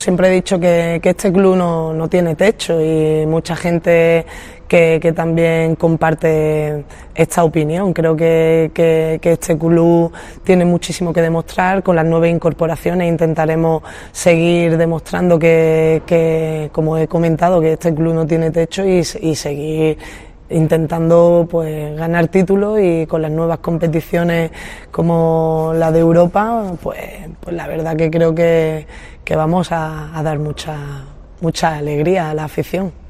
siempre he dicho que este club no tiene techo y mucha gente que también comparte esta opinión. Creo que este club tiene muchísimo que demostrar. Con las nuevas incorporaciones intentaremos seguir demostrando que como he comentado, que este club no tiene techo y seguir intentando pues ganar títulos, y con las nuevas competiciones como la de Europa, pues la verdad que creo que vamos a dar mucha alegría a la afición.